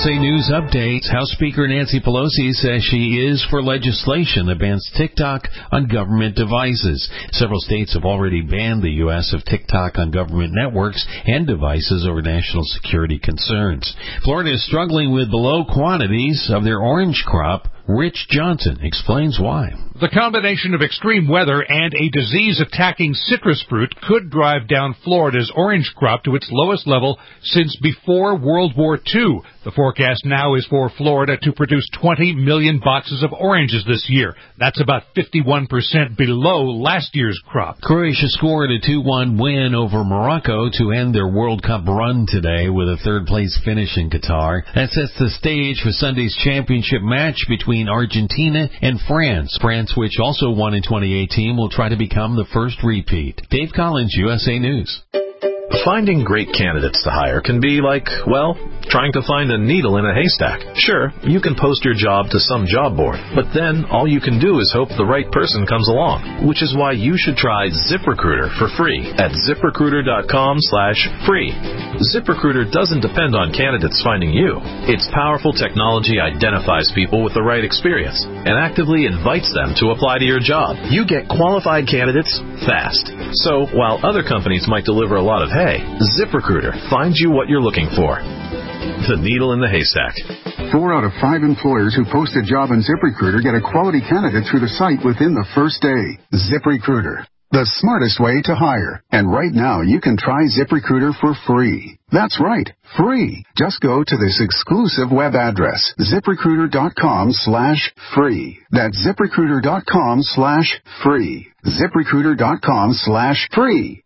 USA News updates. House Speaker Nancy Pelosi says she is for legislation that bans TikTok on government devices. Several states have already banned the U.S. of TikTok on government networks and devices over national security concerns. Florida is struggling with the low quantities of their orange crop. Rich Johnson explains why. The combination of extreme weather and a disease attacking citrus fruit could drive down Florida's orange crop to its lowest level since before World War II. The forecast now is for Florida to produce 20 million boxes of oranges this year. That's about 51% below last year's crop. Croatia scored a 2-1 win over Morocco to end their World Cup run today with a third-place finish in Qatar. That sets the stage for Sunday's championship match between Argentina and France. France, which also won in 2018, will try to become the first repeat. Dave Collins, USA News. Finding great candidates to hire can be like, well, trying to find a needle in a haystack. Sure, you can post your job to some job board, but then all you can do is hope the right person comes along, which is why you should try ZipRecruiter for free at ZipRecruiter.com/free. ZipRecruiter doesn't depend on candidates finding you. Its powerful technology identifies people with the right experience and actively invites them to apply to your job. You get qualified candidates fast. So, while other companies might deliver a lot of hay, ZipRecruiter finds you what you're looking for. The needle in the haystack. 4 out of 5 employers who post a job on ZipRecruiter get a quality candidate through the site within the first day. ZipRecruiter, the smartest way to hire. And right now, you can try ZipRecruiter for free. That's right, free. Just go to this exclusive web address, ZipRecruiter.com/free. That's ZipRecruiter.com/free. ZipRecruiter.com/free.